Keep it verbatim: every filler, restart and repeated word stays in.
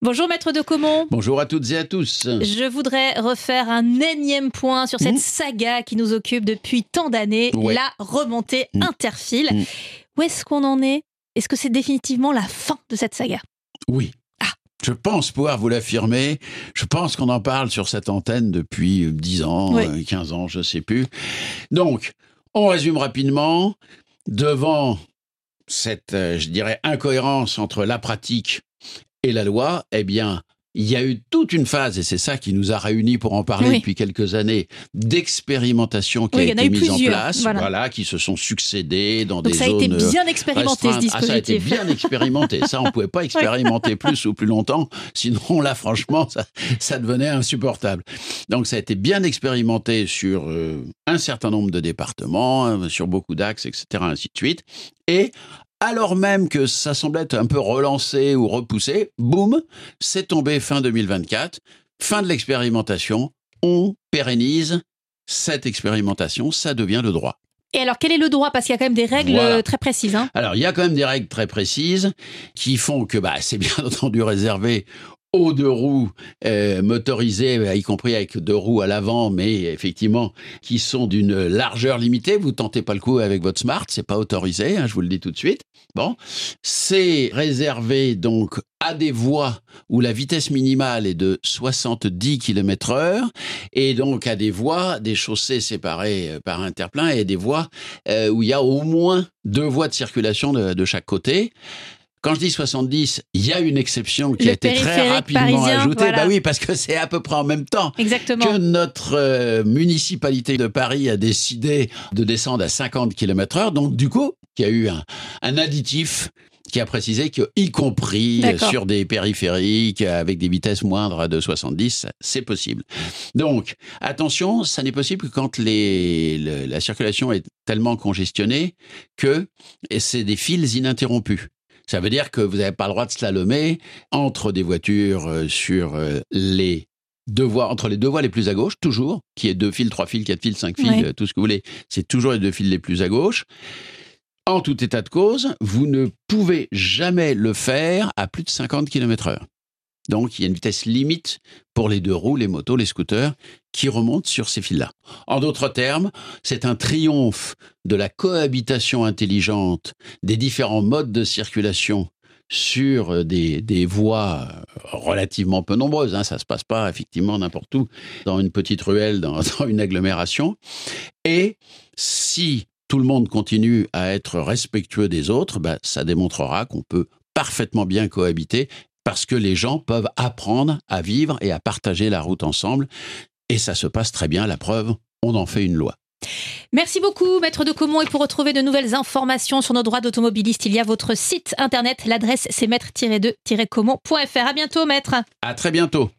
Bonjour Maître de Caumont. Bonjour à toutes et à tous. Je voudrais refaire un énième point sur cette mmh. saga qui nous occupe depuis tant d'années, ouais. la remontée mmh. Interfile. Mmh. Où est-ce qu'on en est ? Est-ce que c'est définitivement la fin de cette saga ? Oui. Ah. Je pense pouvoir vous l'affirmer. Je pense qu'on en parle sur cette antenne depuis dix ans, oui. quinze ans, je ne sais plus. Donc, on résume rapidement. Devant cette, je dirais, incohérence entre la pratique et la loi, eh bien, il y a eu toute une phase, et c'est ça qui nous a réunis pour en parler oui. depuis quelques années, d'expérimentation qui oui, a été mise en place, voilà. voilà, qui se sont succédées dans Donc des ça zones a été bien expérimenté restreintes. ce dispositif. Ah, ça a été bien expérimenté. Ça, on ne pouvait pas expérimenter plus ou plus longtemps, sinon là, franchement, ça, ça devenait insupportable. Donc ça a été bien expérimenté sur euh, un certain nombre de départements, euh, sur beaucoup d'axes, et cetera, ainsi de suite. Et alors même que ça semblait être un peu relancé ou repoussé, boum, c'est tombé fin deux mille vingt-quatre, fin de l'expérimentation, on pérennise cette expérimentation, ça devient le droit. Et alors, quel est le droit ? Parce qu'il y a quand même des règles voilà. très précises. Hein. Alors, il y a quand même des règles très précises qui font que bah, c'est bien entendu réservé aux deux roues euh, motorisées, y compris avec deux roues à l'avant, mais effectivement, qui sont d'une largeur limitée. Vous tentez pas le coup avec votre Smart, c'est pas autorisé, hein, je vous le dis tout de suite. Bon, c'est réservé donc à des voies où la vitesse minimale est de soixante-dix kilomètres heure, et donc à des voies, des chaussées séparées par un terre-plein, et des voies euh, où il y a au moins deux voies de circulation de, de chaque côté. Quand je dis soixante-dix, il y a une exception qui le a été très rapidement parisien, ajoutée. Voilà. Bah oui, parce que c'est à peu près en même temps Exactement. que notre euh, municipalité de Paris a décidé de descendre à cinquante kilomètres heure. Donc du coup, il y a eu un, un additif qui a précisé que, y compris D'accord. sur des périphériques avec des vitesses moindres de soixante-dix, c'est possible. Donc, attention, ça n'est possible que quand les, le, la circulation est tellement congestionnée que c'est des fils ininterrompus. Ça veut dire que vous n'avez pas le droit de slalomer entre des voitures sur les deux voies, entre les deux voies les plus à gauche, toujours, qui est deux fils, trois fils, quatre fils, cinq fils, ouais. tout ce que vous voulez. C'est toujours les deux fils les plus à gauche. En tout état de cause, vous ne pouvez jamais le faire à plus de cinquante kilomètres heure. Donc, il y a une vitesse limite pour les deux roues, les motos, les scooters, qui remontent sur ces fils-là. En d'autres termes, c'est un triomphe de la cohabitation intelligente des différents modes de circulation sur des, des voies relativement peu nombreuses. Hein. Ça ne se passe pas effectivement n'importe où, dans une petite ruelle, dans, dans une agglomération. Et si tout le monde continue à être respectueux des autres, bah, ça démontrera qu'on peut parfaitement bien cohabiter parce que les gens peuvent apprendre à vivre et à partager la route ensemble. Et ça se passe très bien, la preuve, on en fait une loi. Merci beaucoup, Maître de Caumont. Et pour retrouver de nouvelles informations sur nos droits d'automobiliste, il y a votre site internet. L'adresse, c'est maître tiret deux tiret caumont point f r. À bientôt, Maître. À très bientôt.